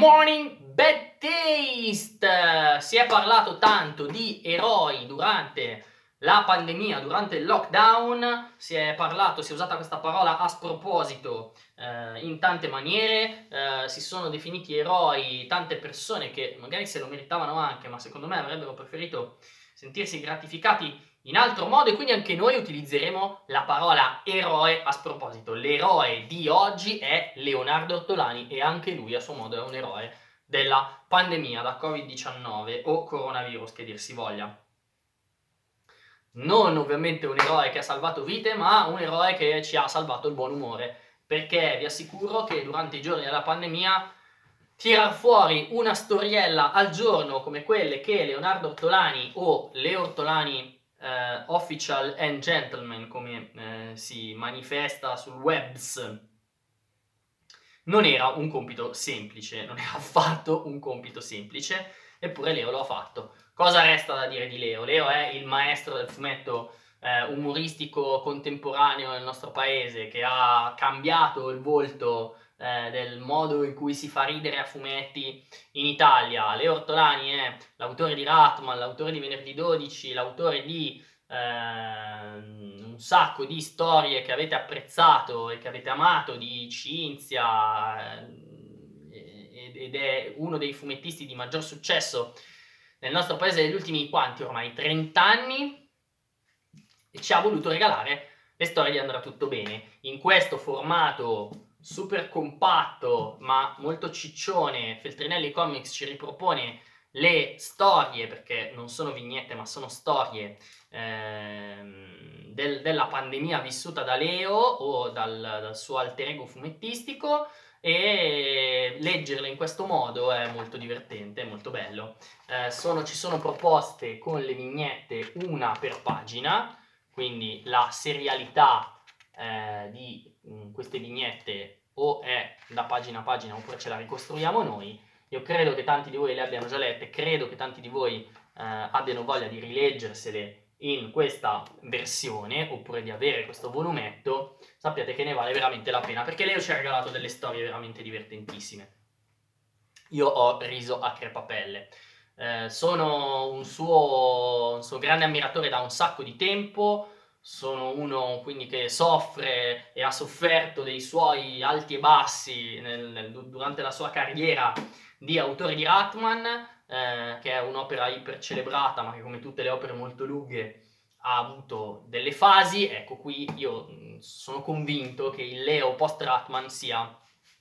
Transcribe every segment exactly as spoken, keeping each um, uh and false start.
morning, bad taste! Si è parlato tanto di eroi durante la pandemia, durante il lockdown, si è parlato, si è usata questa parola a sproposito eh, in tante maniere, eh, si sono definiti eroi tante persone che magari se lo meritavano anche, ma secondo me avrebbero preferito sentirsi gratificati in altro modo, e quindi anche noi utilizzeremo la parola eroe a sproposito. L'eroe di oggi è Leonardo Ortolani e anche lui a suo modo è un eroe della pandemia da covid diciannove o coronavirus che dir si voglia. Non ovviamente un eroe che ha salvato vite, ma un eroe che ci ha salvato il buon umore, perché vi assicuro che durante i giorni della pandemia tirar fuori una storiella al giorno come quelle che Leonardo Ortolani o Leo Ortolani eh, Official and Gentleman, come eh, si manifesta sul webs, non era un compito semplice, non era affatto un compito semplice, eppure Leo lo ha fatto. Cosa resta da dire di Leo? Leo è il maestro del fumetto eh, umoristico contemporaneo nel nostro paese, che ha cambiato il volto eh, del modo in cui si fa ridere a fumetti in Italia. Leo Ortolani è l'autore di Ratman, l'autore di Venerdì dodici, l'autore di eh, un sacco di storie che avete apprezzato e che avete amato, di Cinzia, eh, ed è uno dei fumettisti di maggior successo nel nostro paese negli ultimi quanti ormai trenta anni, e ci ha voluto regalare le storie di Andrà tutto bene in questo formato super compatto ma molto ciccione. Feltrinelli Comics ci ripropone le storie, perché non sono vignette ma sono storie ehm, del, della pandemia vissuta da Leo o dal, dal suo alter ego fumettistico, e leggerle in questo modo è molto divertente, è molto bello. Eh, sono, ci sono proposte con le vignette una per pagina, quindi la serialità eh, di mh, queste vignette o è da pagina a pagina oppure ce la ricostruiamo noi. Io credo che tanti di voi le abbiano già lette, credo che tanti di voi eh, abbiano voglia di rileggersele in questa versione oppure di avere questo volumetto. Sappiate che ne vale veramente la pena, perché Leo ci ha regalato delle storie veramente divertentissime. Io ho riso a crepapelle. Eh, sono un suo, un suo grande ammiratore da un sacco di tempo, sono uno quindi che soffre e ha sofferto dei suoi alti e bassi nel, nel, durante la sua carriera di autore di Ratman, eh, che è un'opera iper celebrata ma che, come tutte le opere molto lunghe, ha avuto delle fasi. Ecco, qui io mh, sono convinto che il Leo post-Ratman sia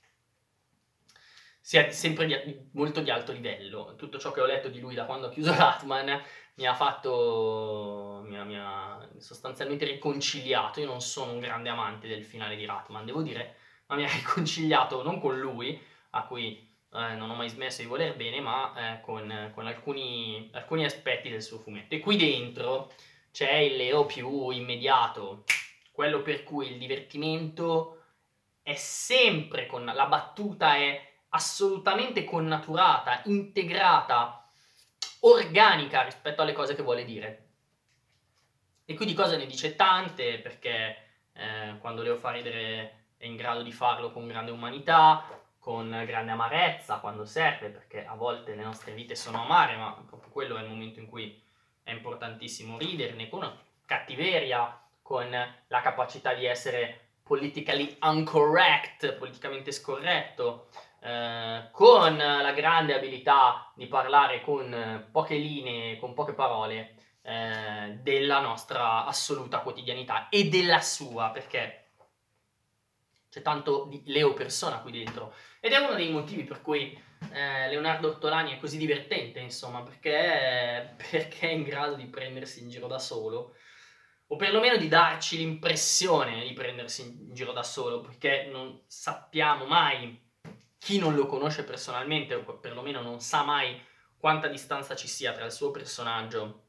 sia sempre di, molto di alto livello. Tutto ciò che ho letto di lui da quando ho chiuso Ratman mi ha fatto, mi ha, mi ha sostanzialmente riconciliato. Io non sono un grande amante del finale di Ratman, devo dire, ma mi ha riconciliato non con lui, a cui eh, non ho mai smesso di voler bene, ma eh, con, con alcuni, alcuni aspetti del suo fumetto. E qui dentro c'è il Leo più immediato, quello per cui il divertimento è sempre con la battuta, è assolutamente connaturata, integrata, organica rispetto alle cose che vuole dire. E qui di cose ne dice tante, perché eh, quando Leo fa ridere è in grado di farlo con grande umanità, con grande amarezza quando serve, perché a volte le nostre vite sono amare, ma proprio quello è il momento in cui è importantissimo riderne, con una cattiveria, con la capacità di essere politically incorrect, politicamente scorretto, eh, con la grande abilità di parlare con poche linee, con poche parole, eh, della nostra assoluta quotidianità e della sua, perché c'è tanto di Leo persona qui dentro, ed è uno dei motivi per cui eh, Leonardo Ortolani è così divertente, insomma, perché, perché è in grado di prendersi in giro da solo, o perlomeno di darci l'impressione di prendersi in giro da solo, perché non sappiamo mai, chi non lo conosce personalmente, o perlomeno non sa mai quanta distanza ci sia tra il suo personaggio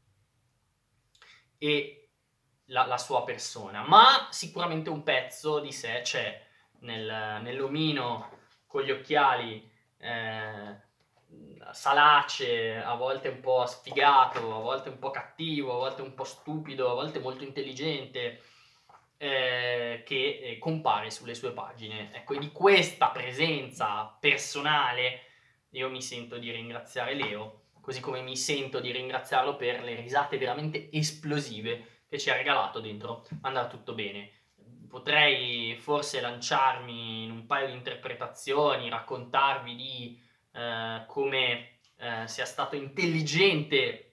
e la, la sua persona, ma sicuramente un pezzo di sé c'è nel, nell'omino con gli occhiali eh, salace, a volte un po' sfigato, a volte un po' cattivo, a volte un po' stupido, a volte molto intelligente, eh, che eh, compare sulle sue pagine. Ecco, e di questa presenza personale io mi sento di ringraziare Leo, così come mi sento di ringraziarlo per le risate veramente esplosive che ci ha regalato dentro Andrà tutto bene. Potrei forse lanciarmi in un paio di interpretazioni, raccontarvi di eh, come eh, sia stato intelligente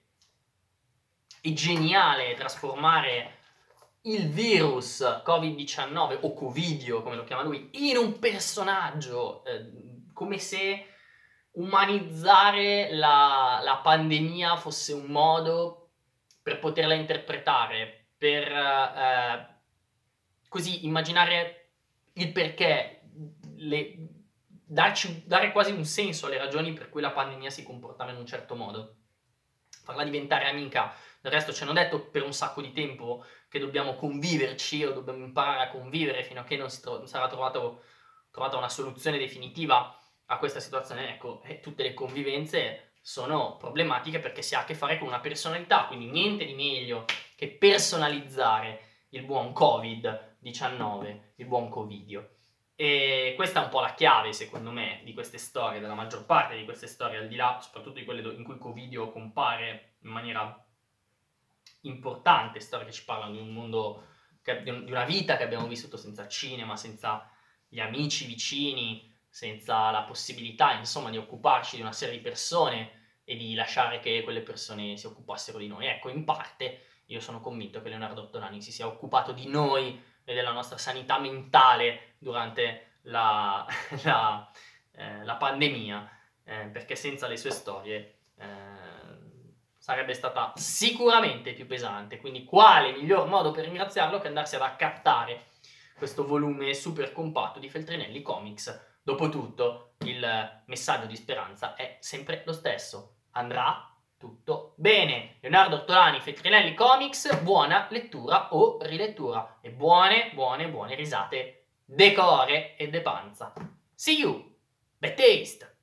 e geniale trasformare il virus covid diciannove o Covidio, come lo chiama lui, in un personaggio, eh, come se umanizzare la, la pandemia fosse un modo per poterla interpretare, per eh, così immaginare il perché, le, darci, dare quasi un senso alle ragioni per cui la pandemia si comportava in un certo modo, farla diventare amica. Del resto ci hanno detto per un sacco di tempo che dobbiamo conviverci o dobbiamo imparare a convivere fino a che non si tro- sarà trovato, trovata una soluzione definitiva a questa situazione. Ecco, e tutte le convivenze sono problematiche perché si ha a che fare con una personalità, quindi niente di meglio che personalizzare il buon covid diciannove, il buon Covidio. E questa è un po' la chiave, secondo me, di queste storie, della maggior parte di queste storie, al di là soprattutto di quelle in cui Covidio compare in maniera importante, storie che ci parlano di un mondo, che, di una vita che abbiamo vissuto senza cinema, senza gli amici vicini, senza la possibilità, insomma, di occuparci di una serie di persone e di lasciare che quelle persone si occupassero di noi. Ecco, in parte io sono convinto che Leonardo Ortolani si sia occupato di noi e della nostra sanità mentale durante la, la, eh, la pandemia, eh, perché senza le sue storie eh, sarebbe stata sicuramente più pesante. Quindi quale miglior modo per ringraziarlo che andarsi ad accattare questo volume super compatto di Feltrinelli Comics. Dopotutto il messaggio di speranza è sempre lo stesso: andrà tutto bene. Leonardo Ortolani, Feltrinelli Comics, buona lettura o rilettura e buone, buone, buone risate decore e de panza. See you! Bad taste!